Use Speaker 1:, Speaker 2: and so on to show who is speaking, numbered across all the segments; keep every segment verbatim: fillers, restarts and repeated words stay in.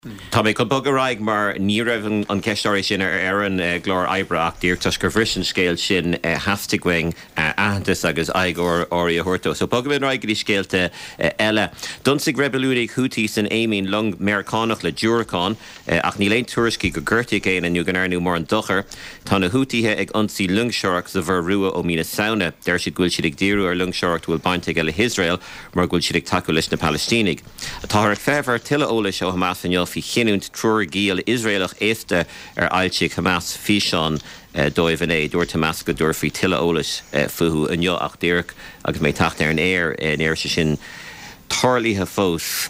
Speaker 1: Tá mé go bog raig mar ní raibhann an ceistóirí sin ar ar an glór eibreach díirtas gur bhrisin scéil sin hastighaing aantas agus aigor orí a thuirtó. So bog bhíon raig í scéalte eile. Dunsig rebelúigh Houthi san éimín long Americánach le Dúracán ach ní léon tuairiscí go gcuirtaigh éin aniu gan airnú mar an dochar. Tá na Houthithe ag ionsaí lungseoireacht sa bhar rua ó mína saona. Deir siad gúil siad ag díriú ar lungseoireacht bhfuil bainte eile Israel mar gúil siad ag takeú leis na Palestínig. Tá ar feibhar tuile ólas ó Hamas an fi chinúnt trúr gíal Israelach éiste ar ailte Hamas físeán dóibhan é dúir Hamas go dúir fí tuile ólas fuhu an jo ach díirc agus mé tacht ar an air in air sin tarlíthe fós.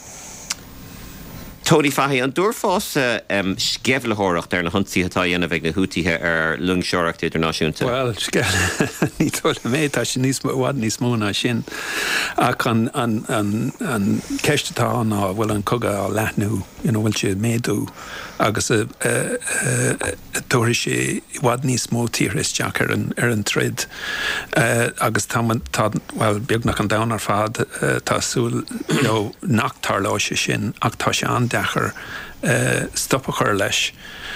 Speaker 1: Tony Fahy, an dúr fás um, sceflathóireacht ar na hunsaí atá dhéanamh ag na Houthithe ar lungseoireacht idirnáisiúnta?
Speaker 2: Well, ní tuaithe mé tá sin níos bhhad níos mó ná sin ach an an an an ceistetá ná bhfuil an cogadh á leathnú, you know, bhfuil siad méadú agus a tuairí sé bhhad níos mó tíochas teach ar an ar an trid agus tá well beag nach an dán ar fad tásúil you know nachtar láise sin ach tá sé an dechar uh, stoppa chur leis.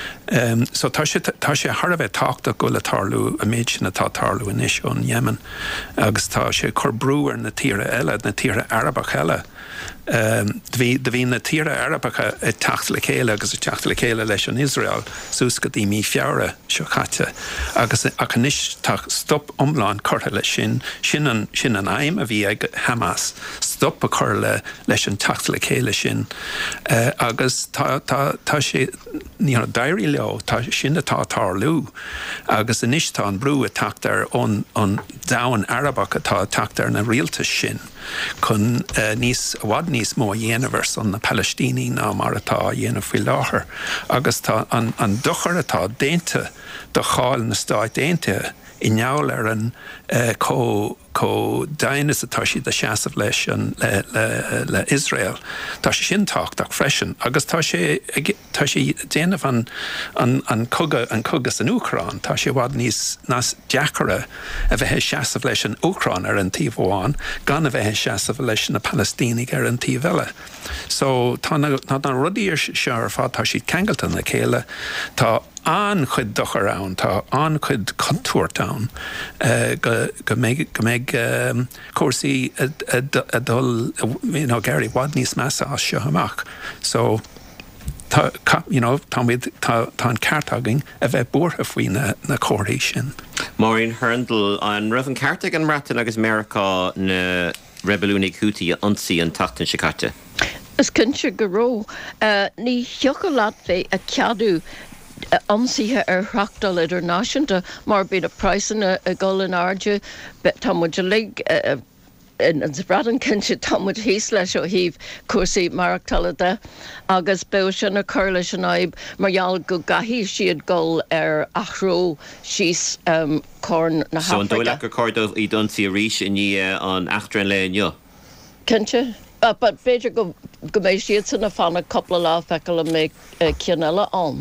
Speaker 2: Um, so tá sé tá sé har bheith táachta go le tarlú a méid sin atá tarlú in isio an Yemen agus tá sé chur brúar na tíre eile na tíre Arabach eile. Um, Dví hí na tíre Arabacha i tacht le chéile agus i techt le chéile leis an Israel súscad í mí fiara seo chatte agus ach anis tá stop omláin chutha le sin sin an sin an aim a bhí ag Hamas stop a chur le leis an tacht le chéile sin uh, agus tá tá tá sé ní an dairí leo tá sin atá tarlú agus anis tá an brú a tacht ar ón an dain Arabach atá tacht ar na rialtas sin chun uh, níos bhhad níos mó dhéanamhar san na Palestíní ná mar atá dhéanamh faoi láthair agus tá an, an dochar atá déanta do cháil na Stáit Aontaithe i neall ar an uh, có có daonas atá siad a seasamh leis an le, le, le Israel tá sé sin táchtach freisin agus tá sé tá sé déanamh an an an cogadh an cogas an Ucrán tá sé bhhad níos nás deachara a bheith seasamh leis an Ucrán ar an tíomháin gan a bheith seasamh leis na Palestínig ar an tíomh eile. So tá na na rudíir seo ar fád tá siad ceangalta na chéile tá an chud dochar ann tá an chud contúirtán uh, go go méid go méid um, cuasaí a, a, a dul you know Gary bhhad níos measa as seo amach. So tá you know tá mid tá tá an ceartaging a bheith buartha faoi na na cóirí sin.
Speaker 1: Maureen Herndl an raibhann ceartag an Mratan agus America na rebelúnig Houthi ionsaí an tachtain sicate.
Speaker 3: Is cinse go ró uh, ní theocha leat bheith a ceadú ansíthe ar threachtal idirnáisiúnta mar bíad a praisana a gol in airde tá muid lig in an bradan cinse tá muid híos leis ó híomh cuasaí marachtalada agus beir sin a chur leis an aib margheall go gaithí siad gol ar achró síos um, corn na Hafraice.
Speaker 1: So an dóile go cordóh í donsaí ríis in ní an achtrain le inniu?
Speaker 3: Cinse? Uh, but beidir go go méid siad sanna fanna coppla lá fecail a mé cianella an.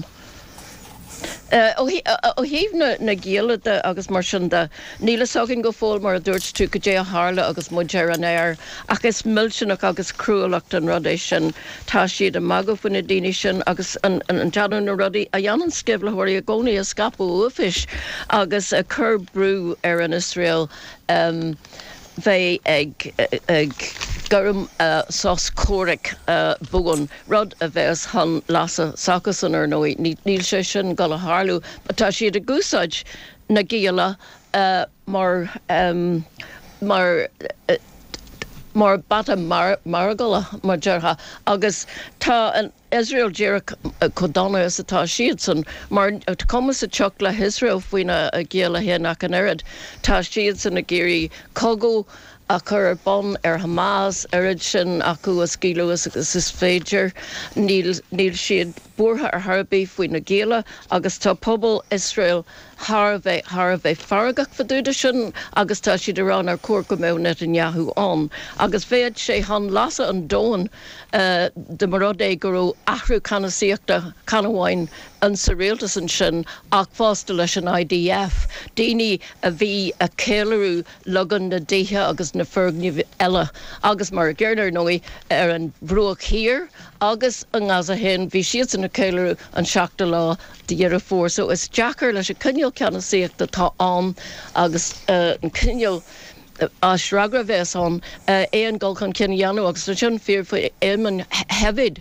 Speaker 3: ó híomh na géalada agus mar sin de níla sagin go fóil mar a dúirt tú go dé a hála agus muidir an air agus millsinach agus cruúlacht an rudéis sin tá siad a magah na daine sin agus an teanú na rudaí a dhéanann scibhlathirí a gcónaí a scapú uafis agus a chur brú ar an Israel um, bheith ag ag gurm uh, sós córic uh, bugan rud a bheits han lasa sacasan ar nói níl sé sin go a hálú tá siad a gúsáid na géala uh, mar um, mar uh, mar bata mar margala mar deartha agus tá an Israel Jeric Kodana is atá siad san mar cumas a teach le Israel faoine a géala hénach an airad tá siad san na géirí cogu a chur bon ar Hamas arid sin acu a scíluas agus is féidir níl níl siad buartha ar tharbí faoin na géala agus tá pobl Israel thar bheith thar bheith faragach faúda sin agus tá siad arán ar cuar go mé Netanyahu an agus bhéad sé han lasa an dóin uh, de marrad é go raibh ahrú canasíochta canahhain an sa réaltas an sin ach fásta leis an I D F daoine a bhí a céileú legan na daithe agus agus na fergniú eile agus mar ggéirnar nóí ar an brúach hir agus an gása hen bhí siad san na céileú an seachta lá de dhear fór, so is Jackar leis a cinneal ceanna síochta tá an agus uh, an cinneal a sragra bheits an uh, éon gáil chun cinenne dheanú agus sin fear fa éman hefid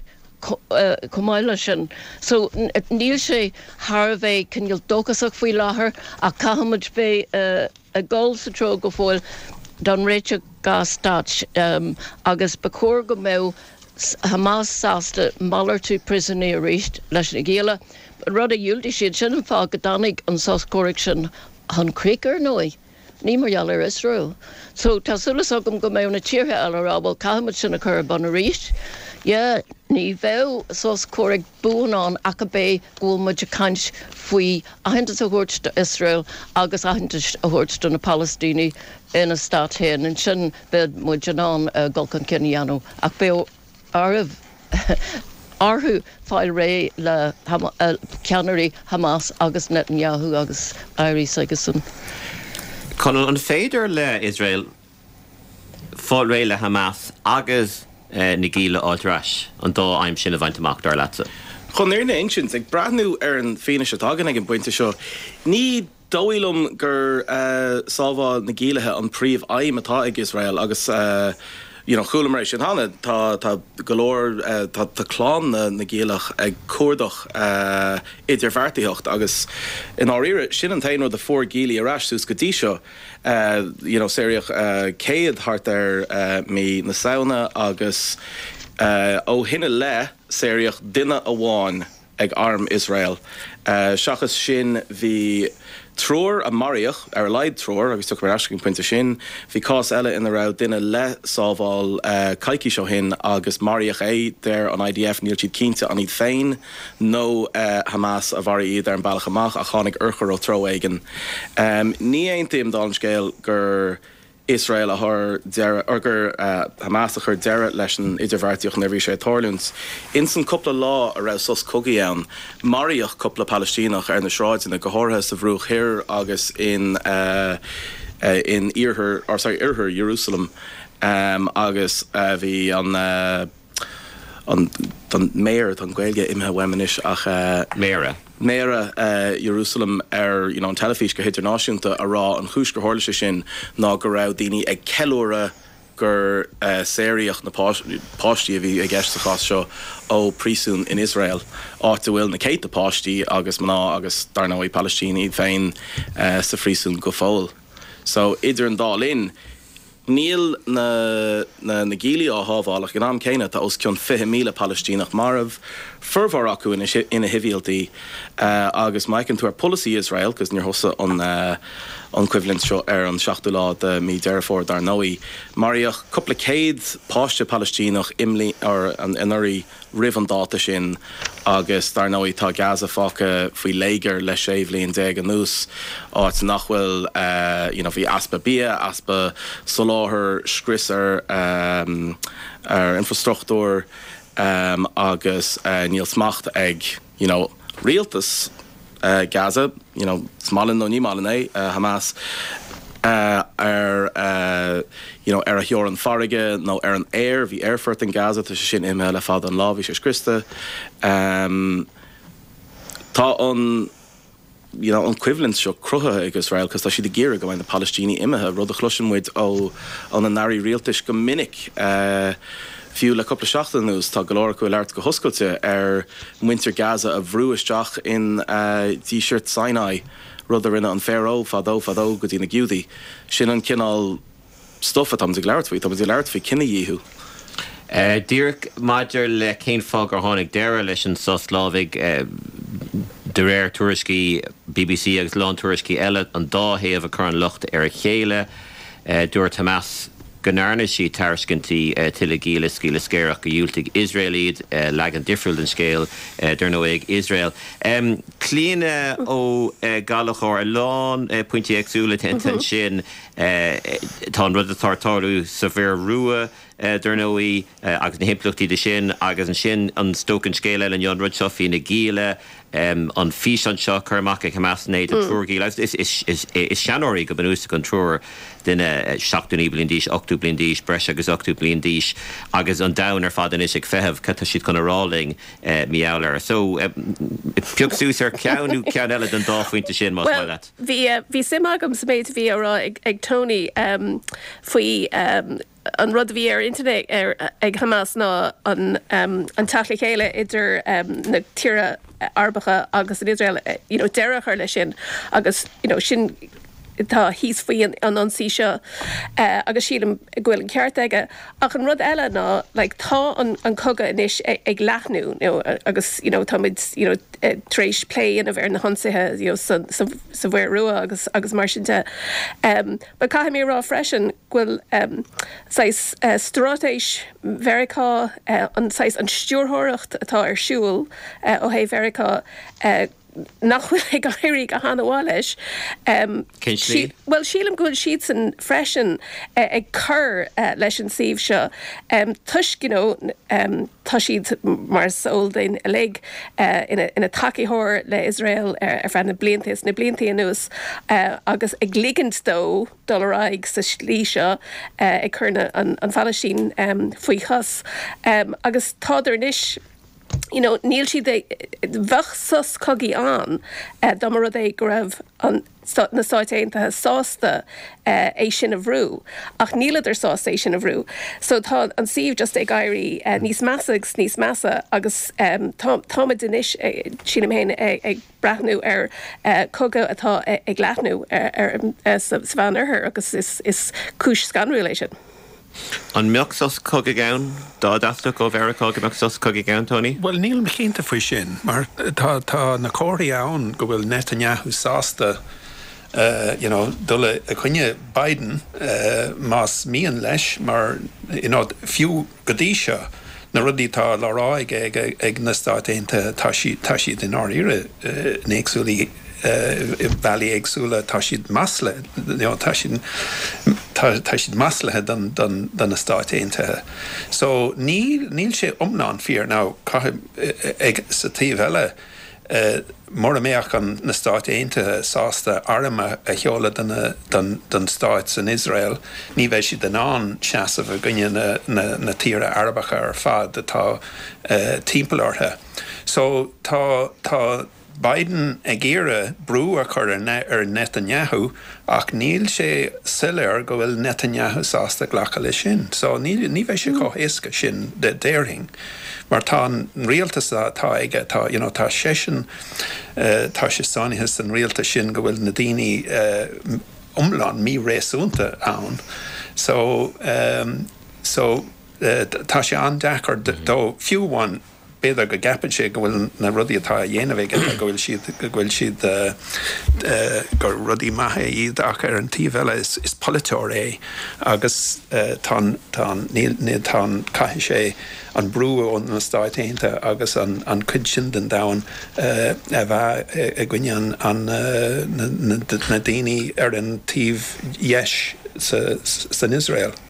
Speaker 3: cumáile sin. So níl sé thar bheith cinneal dóchasach faoi láthair a cahamid bé uh, a gáil sa tro go fáil don réite gastát um, agus bacór go mé Hamas sásta mallar tú prisoné a ríist leis na ggéile. Rud a dúiltí siad sin an fá go danig an sáscóric sin an crícar nói. Ní marall ar Israel. So tá sulas agam go ména tíortha eile rábal cahamid sin a chur ban a ríist. Yeah, ní bheith sáscóric búnán ach a bé gúilmuid a cant faoi ahantas a thuirt do Israel agus ahantas a thuirt do na Palestíní ina stát héin an sin bed muid an an uh, golcan cinneanú ach bé arh arthú fáil ré le hama, uh, ceannarí Hamas agus Netanyahu agus Éirí Sigeson.
Speaker 1: Conal an féidir le Israel fáil ré le Hamas agus uh, na gíle áilreis an dó aim sin a bhaint amach dar leatsa.
Speaker 4: Chun éir na ancient ag brathnú ar an féine se tagan ag an buinte seo, ní dóilm gur uh, sábhá na gílethe an príomh aim atá ag Israel agus uh, you know, chulam éis sin hána tá tá golóir uh, tá tá chlán na, na gíalach ag cuardach uh, idirmheartaíocht agus in áíire sin an tainú de fór gílaí arás sús go dtí seo uh, you know, séireach uh, céad thart ar uh, mí na saona agus uh, ó hinne le séireach duine amháin ag arm Israel. Uh, seachas sin bhí Tror a Mariach ar leid tror agus tu mar ascin puinte sin bhí cás eile ina ra duine le sábháil uh, caiici seo hin agus Mariach é der an I D F níl siad cínte an iad féin nó uh, Hamas a bhar iad ar an bailach amach a chánig urchar ó tro aigen. Um, ní aontaim dá an scéal gur Israel a haar dere urger uh, Hamas a chur dere leis an idirmheartaíocht na bhí sé tarlúns. In san cúpla lá a raibh sos cogaí ann, Mariach cúpla Palestínach ar na sráid in a gohortha sa bhrúch hir agus in uh, uh, in Irher, or sorry, Irher, Jerusalem, um, agus uh, bhí an uh, an don mayor an Gaeilge imhe weminis ach uh,
Speaker 1: Mera.
Speaker 4: Mera uh, Jerusalem ar you know, an telefís go internaisiúnta a rá an chúis go háirlise sin ná go raibh daoine ag ceúra gur uh, séireach na páistí a bhí ag gceist a chas seo ó prísún in Israel áta bhfuil na céit a páistí agus maná agus darnáí Palestíní féin uh, sa phrísún go fóil. So idir an dálinn níl na na na gíli á hábháach gan am céine tá os cion fiche míle Palestínach marmh fermhar acu ina ina hivíaltaí uh, agus maicin tú ar policy Israel cos níor hosa an uh, an equivalent seo ar an seachtú lá de mí deirfór dar nóí Mariach cúpla céad páiste Palestínach imlí ar an inirí rih an dáta sin agus dar nóí tá Gaza fáca faoi léiger le séimhlíon déag an nús áit nachhfuil uh, you know, bhí aspa bia aspa soláthir scrisar um, ar infrastruchtúr um, agus uh, níl smacht ag you know, rialtas uh, Gaza, you know, smalin no ní malin é uh, Hamas uh, ar uh, you know, ar a heor an farige nó ar an air bhí airfurt in Gaza tá sé sin imime le fád an lá bhí sé Christa um, tá an you know, an equivalent seo crutha ag Israel cos tá si de géire go bhain na Palestíní imethe rud a chluisin muid ó an an airí rialtais go minic uh, fiú le coppla seachtain nús tá go leir go leart go hoscailte ar Winter Gaza a bhrúisteach in uh, T-shirt Sinai rud a rinne an Pharaoh fadó fadó go dtí na giúdaí sin an cinál stuff a tam sig leirtfuí tam sig leirtfuí cinna díú.
Speaker 1: Uh, Dúirt maidir le cén fág ar tháinig deire leis an soslávig uh, de réir tuairiscí B B C agus lán tuairiscí eile an dáhéamh a chu an lucht ar a chéile uh, dúirt Hamas Ganarna sí tarscintí uh, tuile gíle scíle scéireach go dúiltigh Israelíd uh, le an difriúil den scéal uh, dar nó ag Israel. Um, Clíine ó uh, galachóir lán uh, pointí agsúla ten sin uh, tá rud a tartáú sa bhir rua Durnóí agus na himplachtí de sin agus an sin an stocan scéile an Jon Rud Sophie na gíle um, an fís an seo chumach ag hamasnéid an trúr is is is is seanóí go banúsa an trúr duine seachtaí blion díis, ochtú blion díis, breis agus ochtú blion díis agus an dain ar fad is ag fehebh cata siad chun ráling miáir. So piúsús ar ceanú cean eile an dáfuointe sin más
Speaker 5: well,
Speaker 1: leat.
Speaker 5: Bhí bhí sim agam sa méid bhí ará ag, ag Tony um, faoi um, an rud bhí ar internet ar ag Hamas ná an um, an tatla chéile idir um, na tíre arbacha agus in Israel, you know, deire chuir lei sin agus, you know, sin tá híos faoin an ansí seo uh, agus sílam ghfuil an ceart aige ach an rud eile ná like, tá an, an cogad inis ag, ag leathnú you know, agus you know, táid you know, uh, tréis play in a bhar na honsathe you know, sa, sa, sa bhar rua agus, agus mar sinnte. Um, ba cai mé rá freisin ghfuil um, sais, uh, stratéis Vericá uh, an, sais, an stúrthireacht atá ar siúil uh, ó hé Vericá uh, nachhfuil ag gaiirí go hánaháis. Um,
Speaker 1: she,
Speaker 5: well, sílam gúil siad san freisin uh, ag chur uh, leis an síomh seo. Um, tuis, you know, um, tá siad mar soldain a lig uh, ina, ina takeíthir le Israel ar, ar fean na bliantas, na bliantaí anuas uh, agus ag ligand dó dólaráig sa slí seo uh, ag churna an, an Falastín um, faoi chas. Um, agus táidir níis you know, níl si de bhechsas cogi an uh, damar é go raibh an na sáitéanta sásta uh, é sin a bhrú ach nílaidir sásta é sin a bhrú. So tá an síomh just ag gaiirí uh, níos measagus níos measa agus um, táma dunis uh, sin am héin ag, ag brathnú ar uh, coga atá ag leathnú ar, ar uh, sa bhean arthar agus is, is cúis scanrú lei sin.
Speaker 1: An meachsas cogad gán, dá dafta go Vericá go meachsas cogad gán, Tony?
Speaker 2: Well, níl me chénta faoi sin, mar tá, tá na cóirí ann go bhfuil Netanyahu sásta uh, you know, dula a chunne Biden uh, más míon leis, mar you know, fiú godí seo na rudí tá leráig ag, ag, ag na státéanta tá siad in áíre uh, néagsúlaí uh, bhealaí agsúla tá siad masla, you know, tá siad tá siad maslathe dan, dan, dan na státéanta. So níl, níl sé omnán fíor ná ag sa tíomh eile uh, mar a méach an na státéanta sásta arama a cheola dan, dan, dan stáit in Israel, ní bheith si den an seasamh a gunne na, na, na tíre arabacha ar fad atá uh, timpelarthe. So tá, tá Biden ag éire brú a chur ar Netanyahu ach níl sé sileir go bhfuil Netanyahu sásta ghlacha le sin. So ní, ní bheith sé có éasca sin de déirthing. Mar tá an rialtas tá aige, tá, you know, tá sesin, uh, tá sé sánithe an rialtas sin go bhfuil na daoine uh, umlán mí réasúnta ann. So, um, so uh, tá sé an dechar dó fiúháin beidir go gapan sé go bhfuil na rudí atá dhéanamh go bhfuil siad go bhfuil siad uh, uh, go rudí maithe iad ach ar an tíomh eile is, is politóir é agus uh, tá tá caithfidh sé an brú ón na stáitéanta agus an, an cuid sin den dain uh, a bheith a gcuine an, an uh, na, na, na daoine ar an tíomh dheis sa, sa Israel.